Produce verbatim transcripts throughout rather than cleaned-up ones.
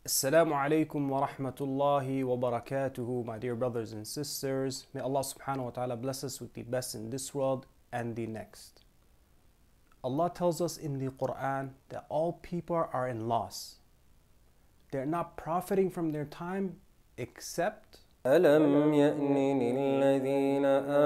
Assalamu alaikum wa rahmatullahi wa barakatuhu, my dear brothers and sisters. May Allah subhanahu wa ta'ala bless us with the best in this world and the next. Allah tells us in the Quran that all people are in loss. They're not profiting from their time except ألم يأن للذين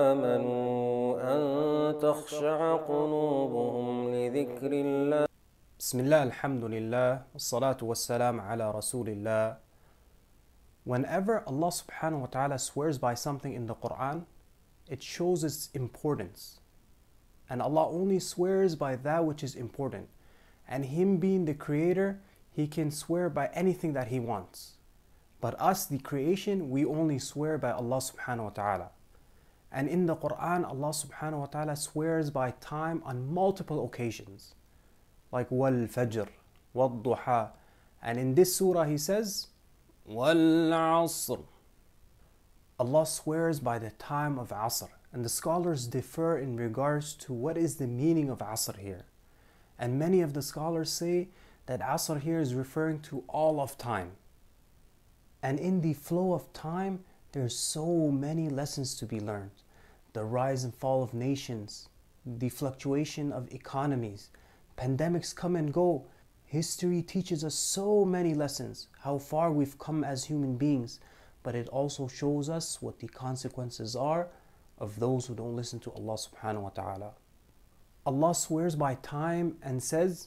آمنوا أن تخشع قلوبهم لذكر الله Bismillah, alhamdulillah, wassalatu wassalam ala rasulillah. Whenever Allah subhanahu wa ta'ala swears by something in the Quran, it shows its importance. And Allah only swears by that which is important. And Him being the creator, He can swear by anything that He wants. But us, the creation, we only swear by Allah subhanahu wa ta'ala. And in the Quran, Allah subhanahu wa ta'ala swears by time on multiple occasions. Like wal fajr, wal duha. And in this surah he says, wal asr. Allah swears by the time of Asr. And the scholars differ in regards to what is the meaning of Asr here. And many of the scholars say that Asr here is referring to all of time. And in the flow of time, there's so many lessons to be learned. The rise and fall of nations, the fluctuation of economies, pandemics come and go. History teaches us so many lessons, how far we've come as human beings, but it also shows us what the consequences are of those who don't listen to Allah subhanahu wa ta'ala. Allah swears by time and says,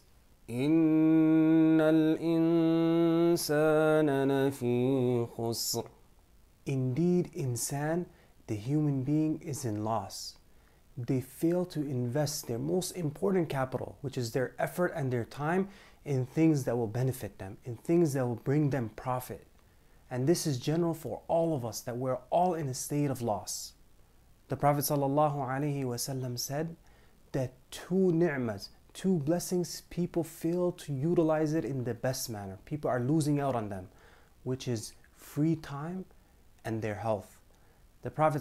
إن الإنسان لفي خسر. Indeed, insan, the human being, is in loss. They fail to invest their most important capital, which is their effort and their time, in things that will benefit them, in things that will bring them profit. And this is general for all of us, that we're all in a state of loss. The Prophet ﷺ said that two ni'mas, two blessings, people fail to utilize it in the best manner. People are losing out on them, which is free time and their health. The Prophet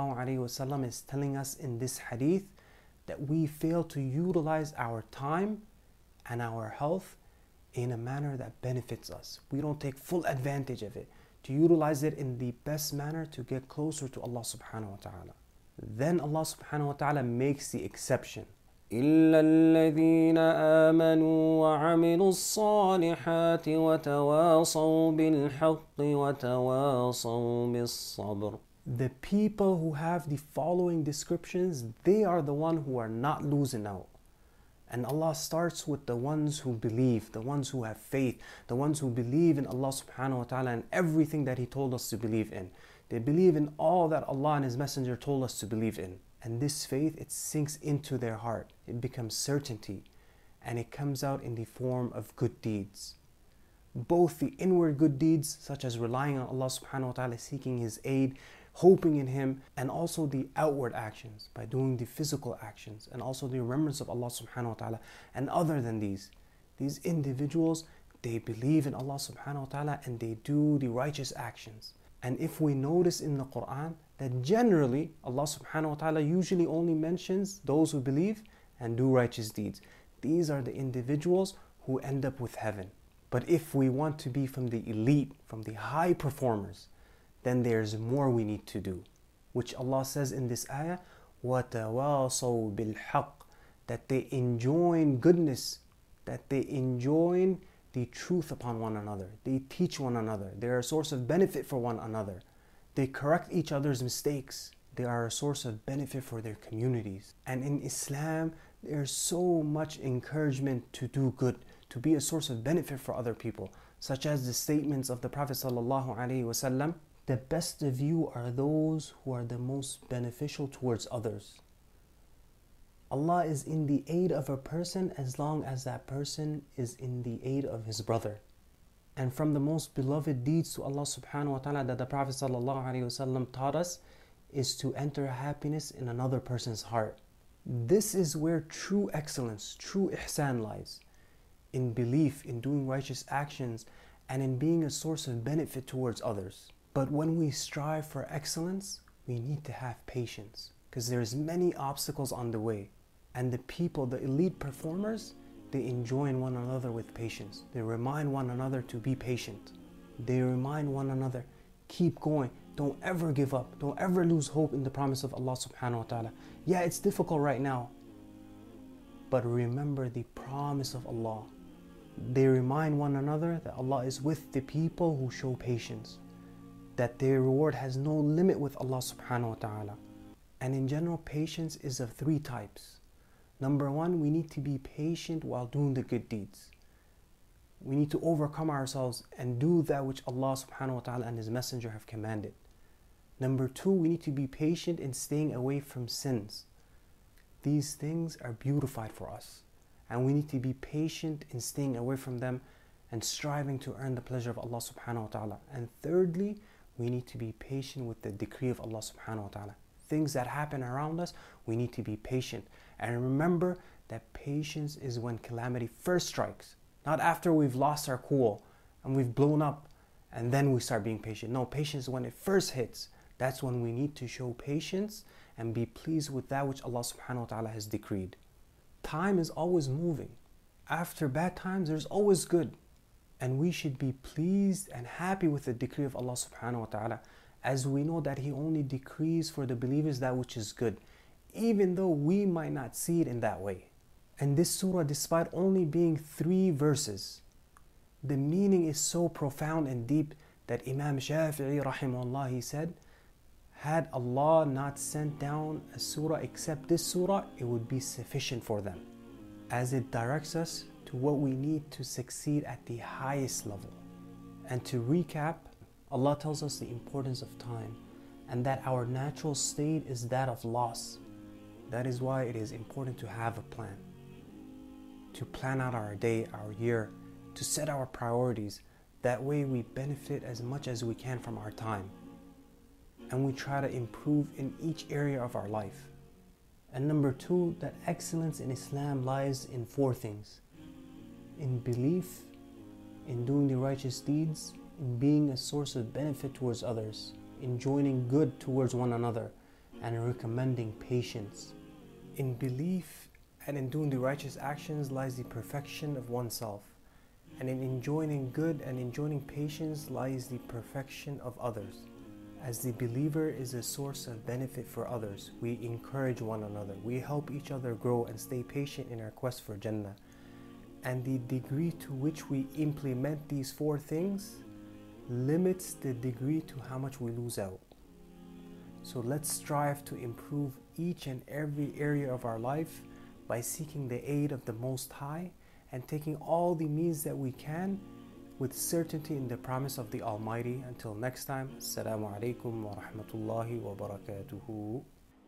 ﷺ is telling us in this hadith that we fail to utilize our time and our health in a manner that benefits us. We don't take full advantage of it, to utilize it in the best manner to get closer to Allah subhanahu wa ta'ala. Then Allah subhanahu wa ta'ala makes the exception. إلا الذين آمنوا وعملوا الصالحات وتواصوا بالحق وتواصوا بالصبر. The people who have the following descriptions, they are the ones who are not losing out. And Allah starts with the ones who believe, the ones who have faith, the ones who believe in Allah subhanahu wa ta'ala and everything that He told us to believe in. They believe in all that Allah and His Messenger told us to believe in. And this faith, it sinks into their heart. It becomes certainty. And it comes out in the form of good deeds. Both the inward good deeds, such as relying on Allah subhanahu wa ta'ala, seeking His aid, hoping in Him, and also the outward actions by doing the physical actions, and also the remembrance of Allah subhanahu wa ta'ala. And other than these, these individuals, they believe in Allah subhanahu wa ta'ala and they do the righteous actions. And if we notice in the Quran that generally Allah subhanahu wa ta'ala usually only mentions those who believe and do righteous deeds. These are the individuals who end up with heaven. But if we want to be from the elite, from the high performers, then there's more we need to do, which Allah says in this ayah, وَتَوَاصَوْا بِالْحَقِّ, that they enjoin goodness, that they enjoin the truth upon one another. They teach one another. They are a source of benefit for one another. They correct each other's mistakes. They are a source of benefit for their communities. And in Islam, there's so much encouragement to do good, to be a source of benefit for other people, such as the statements of the Prophet ﷺ, the best of you are those who are the most beneficial towards others. Allah is in the aid of a person as long as that person is in the aid of his brother. And from the most beloved deeds to Allah subhanahu wa ta'ala that the Prophet ﷺ taught us is to enter happiness in another person's heart. This is where true excellence, true ihsan lies. In belief, in doing righteous actions, and in being a source of benefit towards others. But when we strive for excellence, we need to have patience, because there's many obstacles on the way. And the people, the elite performers, they enjoin one another with patience. They remind one another to be patient. They remind one another, keep going. Don't ever give up. Don't ever lose hope in the promise of Allah subhanahu wa ta'ala. Yeah, it's difficult right now, but remember the promise of Allah. They remind one another that Allah is with the people who show patience, that their reward has no limit with Allah subhanahu wa ta'ala. And in general, patience is of three types. Number one, we need to be patient while doing the good deeds. We need to overcome ourselves and do that which Allah subhanahu wa ta'ala and His Messenger have commanded. Number two, we need to be patient in staying away from sins. These things are beautified for us, and we need to be patient in staying away from them and striving to earn the pleasure of Allah subhanahu wa ta'ala. And thirdly, we need to be patient with the decree of Allah subhanahu wa ta'ala. Things that happen around us, we need to be patient. And remember that patience is when calamity first strikes, not after we've lost our cool and we've blown up and then we start being patient. No, patience is when it first hits. That's when we need to show patience and be pleased with that which Allah subhanahu wa ta'ala has decreed. Time is always moving. After bad times, there's always good. And we should be pleased and happy with the decree of Allah subhanahu wa ta'ala, as we know that He only decrees for the believers that which is good, even though we might not see it in that way. And this surah, despite only being three verses, the meaning is so profound and deep that Imam Shafi'i rahimahullah, he said, had Allah not sent down a surah except this surah, it would be sufficient for them, as it directs us to what we need to succeed at the highest level. And to recap, Allah tells us the importance of time and that our natural state is that of loss. That is why it is important to have a plan, to plan out our day, our year, to set our priorities. That way we benefit as much as we can from our time, and we try to improve in each area of our life. And number two, that excellence in Islam lies in four things: in belief, in doing the righteous deeds, in being a source of benefit towards others, in joining good towards one another, and in recommending patience. In belief and in doing the righteous actions lies the perfection of oneself, and in enjoining good and enjoining patience lies the perfection of others. As the believer is a source of benefit for others, we encourage one another, we help each other grow and stay patient in our quest for Jannah. And the degree to which we implement these four things limits the degree to how much we lose out. So let's strive to improve each and every area of our life by seeking the aid of the Most High and taking all the means that we can with certainty in the promise of the Almighty. Until next time, Assalamu alaikum wa rahmatullahi wa barakatuhu.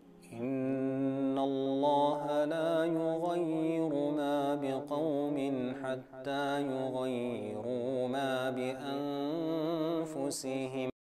إن الله لا يغير ما بقوم حتى يغيروا ما بأنفسهم